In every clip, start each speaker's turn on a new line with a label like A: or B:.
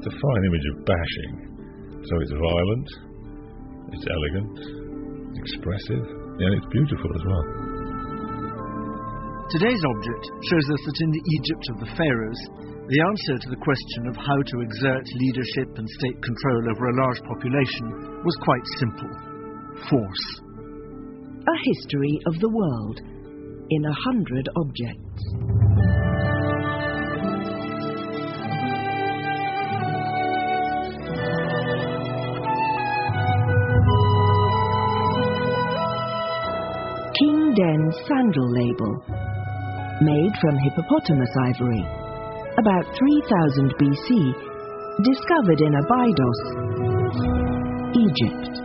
A: It's a fine image of bashing. So it's violent, it's elegant, it's expressive, and it's beautiful as well.
B: Today's object shows us that in the Egypt of the pharaohs, the answer to the question of how to exert leadership and state control over a large population was quite simple: force.
C: A history of the world in 100 objects. King Den sandal label, made from hippopotamus ivory, about 3000 BC, discovered in Abydos, Egypt.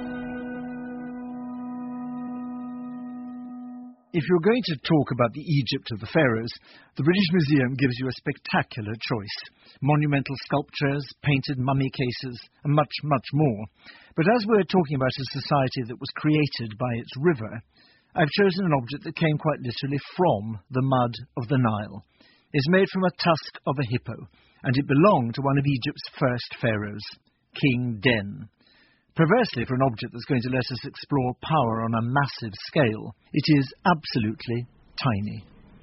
B: If you're going to talk about the Egypt of the pharaohs, the British Museum gives you a spectacular choice: monumental sculptures, painted mummy cases, and much, much more. But as we're talking about a society that was created by its river, I've chosen an object that came quite literally from the mud of the Nile. It's made from a tusk of a hippo, and it belonged to one of Egypt's first pharaohs, King Den. Perversely, for an object that's going to let us explore power on a massive scale, it is absolutely tiny.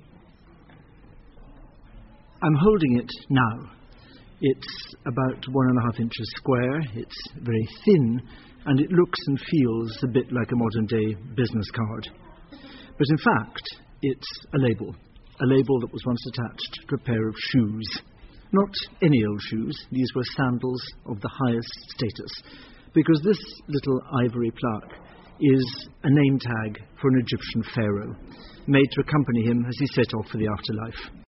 B: I'm holding it now. It's about 1.5 inches square, it's very thin, and it looks and feels a bit like a modern-day business card. But in fact, it's a label that was once attached to a pair of shoes. Not any old shoes, these were sandals of the highest status, because this little ivory plaque is a name tag for an Egyptian pharaoh, made to accompany him as he set off for the afterlife.